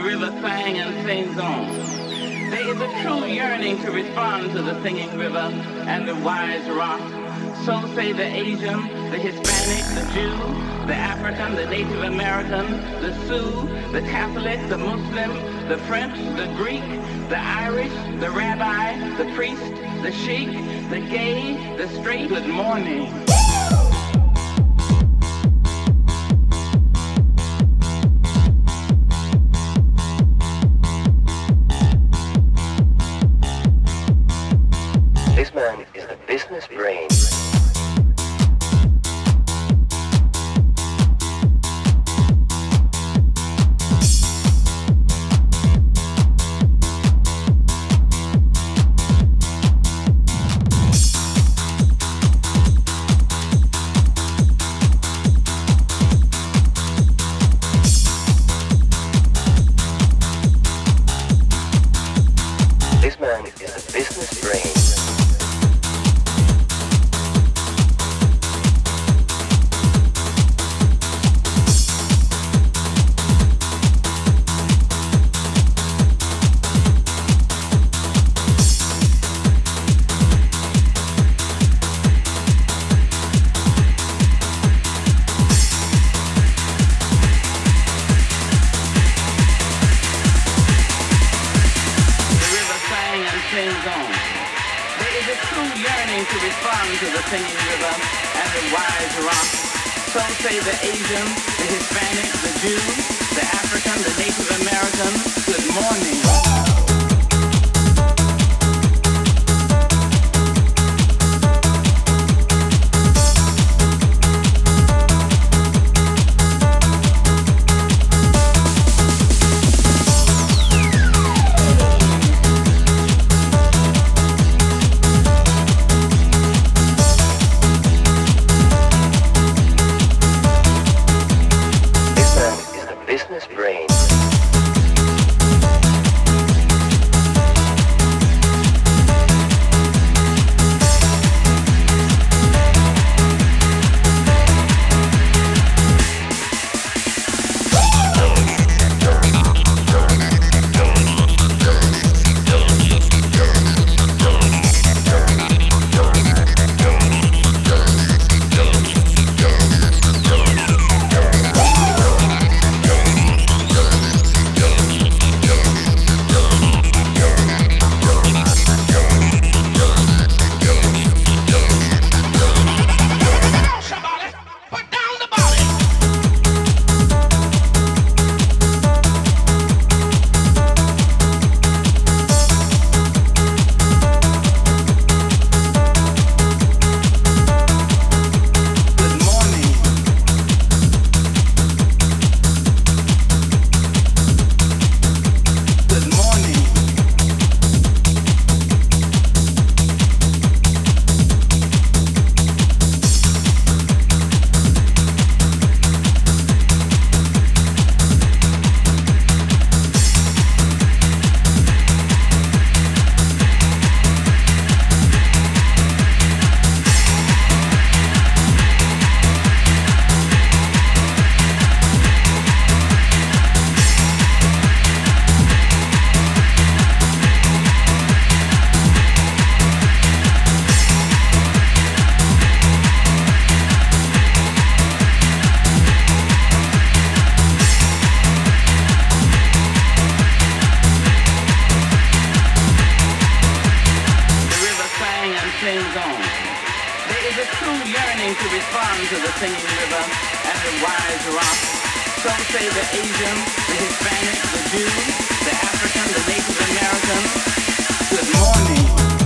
river sang and sings on. There is a true yearning to respond to the singing river and the wise rock. So say the Asian, the Hispanic, the Jew, the African, the Native American, the Sioux, the Catholic, the Muslim, the French, the Greek, the Irish, the rabbi, the priest, the sheik, the gay, the straight. Good morning. This man is the business brain. This man is the business brain. To respond to the singing river and the wise rock. So say the Asian, the Hispanic, the Jew, the African, the Native American. Good morning. Business brain. To respond to the singing river and the wise rock. So say the Asian, the Hispanic, the Jew, the African, the Native American. Good morning.